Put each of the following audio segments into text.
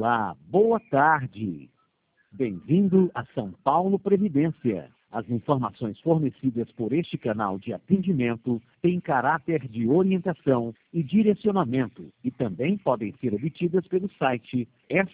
Olá, boa tarde. Bem-vindo a São Paulo Previdência. As informações fornecidas por este canal de atendimento têm caráter de orientação e direcionamento e também podem ser obtidas pelo site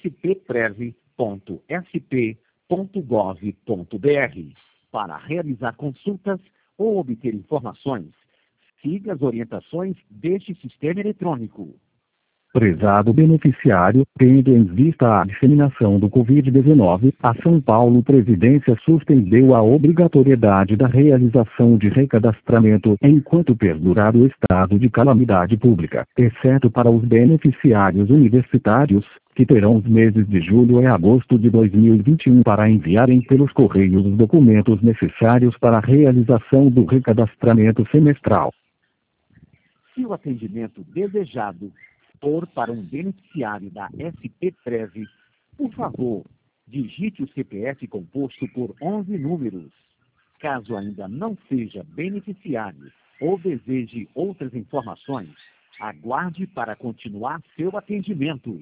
spprev.sp.gov.br. Para realizar consultas ou obter informações, siga as orientações deste sistema eletrônico. Prezado beneficiário, tendo em vista a disseminação do Covid-19, a São Paulo Previdência suspendeu a obrigatoriedade da realização de recadastramento enquanto perdurar o estado de calamidade pública, exceto para os beneficiários universitários, que terão os meses de julho e agosto de 2021 para enviarem pelos correios os documentos necessários para a realização do recadastramento semestral. Se o atendimento desejado for para um beneficiário da SPPrev, por favor, digite o CPF composto por 11 números. Caso ainda não seja beneficiário ou deseje outras informações, aguarde para continuar seu atendimento.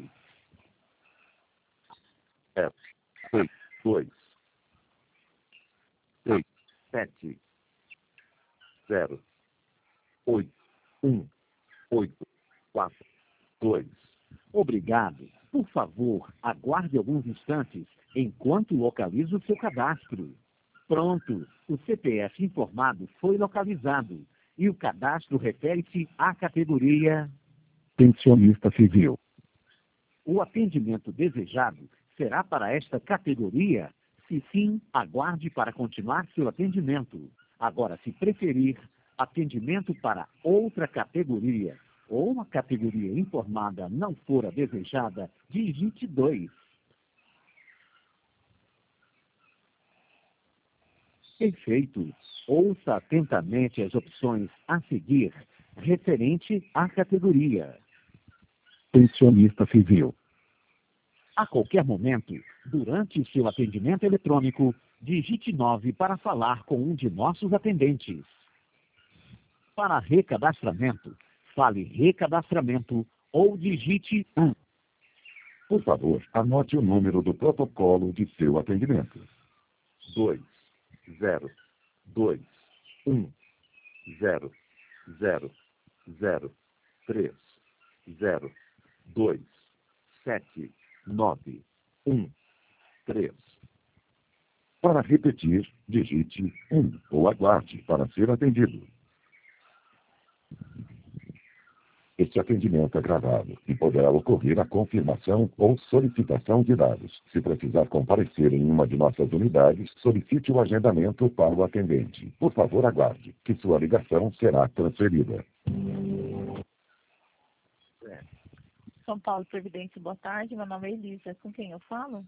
F, 2, 6, 7, 0, 8, 1, 8, 4, 2. Obrigado. Por favor, aguarde alguns instantes enquanto localizo seu cadastro. Pronto, o CPF informado foi localizado e o cadastro refere-se à categoria Pensionista civil. O atendimento desejado será para esta categoria? Se sim, aguarde para continuar seu atendimento. Agora, se preferir, atendimento para outra categoria ou a categoria informada não for a desejada, digite 2. Perfeito. Ouça atentamente as opções a seguir, referente à categoria. Pensionista civil. A qualquer momento, durante o seu atendimento eletrônico, digite 9 para falar com um de nossos atendentes. Para recadastramento, fale recadastramento ou digite 1. Por favor, anote o número do protocolo de seu atendimento. 2, 0, 2, 1, 0, 0, 0, 3, 0, 2, 7, 9, 1, 3. Para repetir, digite 1 ou aguarde para ser atendido. Este atendimento é gravado e poderá ocorrer a confirmação ou solicitação de dados. Se precisar comparecer em uma de nossas unidades, solicite o agendamento para o atendente. Por favor, aguarde, que sua ligação será transferida. São Paulo Previdência, boa tarde. Meu nome é Elisa. Com quem eu falo?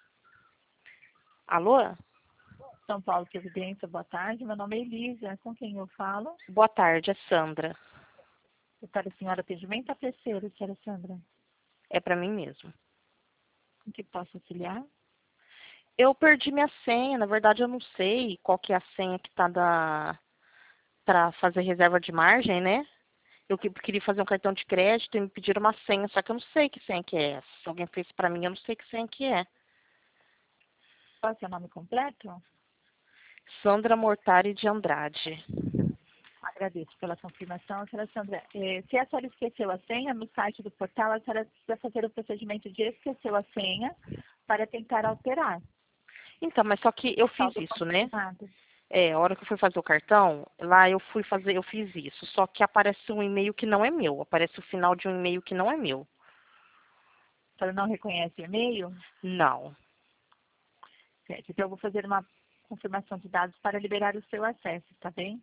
Alô? São Paulo Previdência, boa tarde. Meu nome é Elisa. Com quem eu falo? Boa tarde, é Sandra. Para a senhora atendimento a terceiro, senhora Sandra. É para mim mesmo. Em que posso auxiliar? Eu perdi minha senha, na verdade eu não sei qual que é a senha que tá para fazer reserva de margem, né? Eu queria fazer um cartão de crédito e me pediram uma senha, só que eu não sei que senha que é essa. Se alguém fez para mim, eu não sei que senha que é. Qual é o seu nome completo? Sandra Mortari de Andrade. Agradeço pela confirmação, senhora Sandra. Se a senhora esqueceu a senha, no site do portal, a senhora precisa fazer o procedimento de esqueceu a senha para tentar alterar. Então, mas só que eu fiz isso, né? A hora que eu fui fazer o cartão, lá eu fiz isso. Só que aparece um e-mail que não é meu. Aparece o final de um e-mail que não é meu. A senhora não reconhece o e-mail? Não. Certo, então eu vou fazer uma confirmação de dados para liberar o seu acesso, tá bem?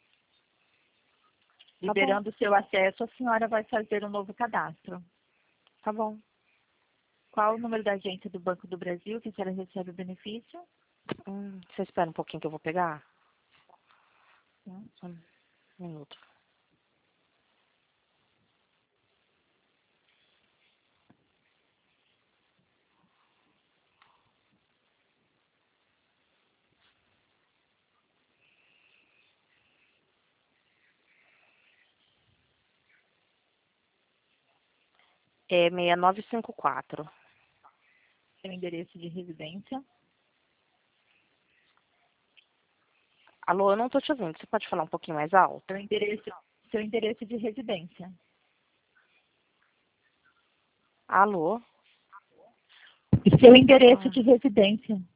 Liberando o seu acesso, a senhora vai fazer um novo cadastro. Tá bom. Qual o número da agência do Banco do Brasil que a senhora recebe o benefício? Você espera um pouquinho que eu vou pegar? Só Um minuto. É 6954. seu endereço de residência. Alô, eu não estou te ouvindo. Você pode falar um pouquinho mais alto? Seu endereço de residência. Alô? E seu endereço de residência.